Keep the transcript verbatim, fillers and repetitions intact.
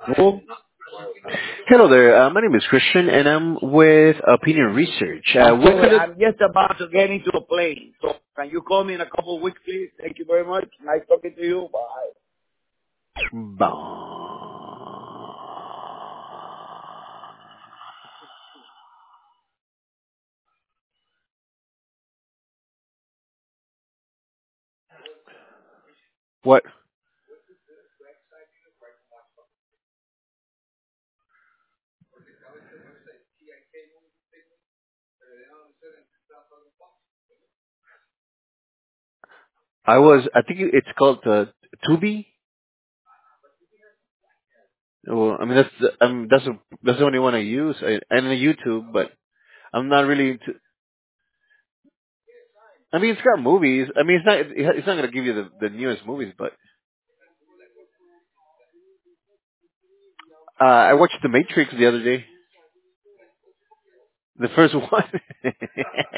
Who? Hello there. Uh, my name is Christian, and I'm with Opinion Research. Uh, I'm what sorry, could it? I'm just about to get into a plane. So can you call me in a couple of weeks, please? Thank you very much. Nice talking to you. Bye. What? I was. I think it's called uh, Tubi. Well, I mean that's the, um, that's the, that's the only one I use, I, and the YouTube. But I'm not really into. I mean, it's got movies. I mean, it's not. It's not going to give you the, the newest movies, but uh, I watched The Matrix the other day. The first one.